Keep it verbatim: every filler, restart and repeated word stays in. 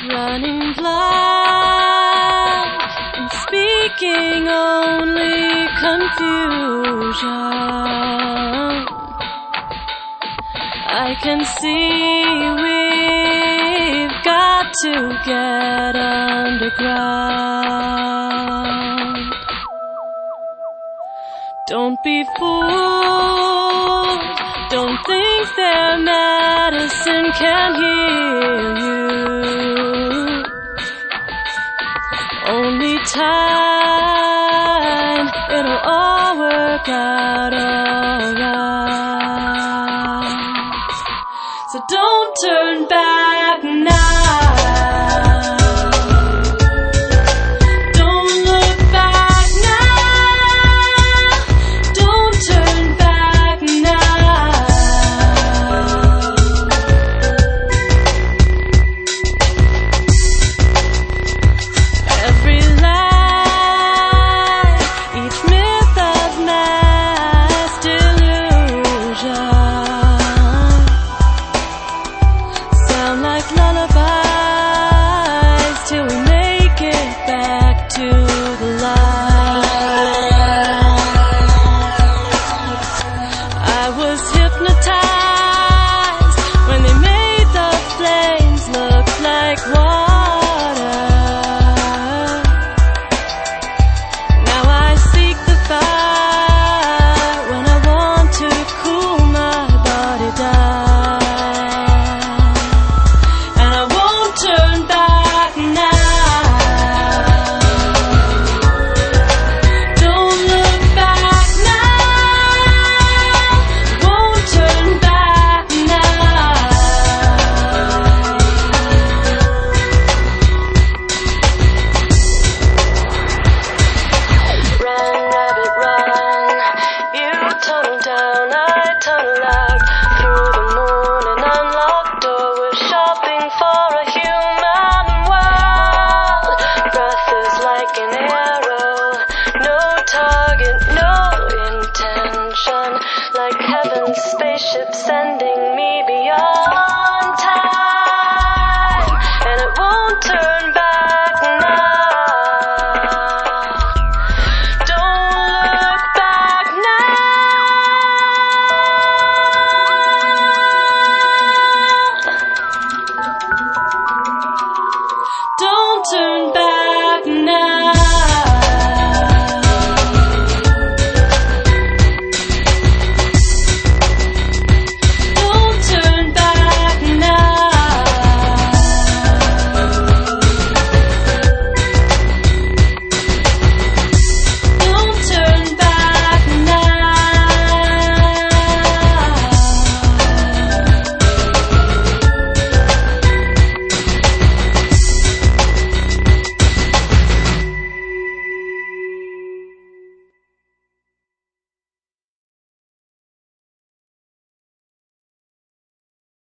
running blind and speaking only confusion. I can see we've got to get underground. Don't be fooled, don't think their medicine can heal you. Only time, it'll all work out alright. So don't turn back now. Like heaven's spaceship set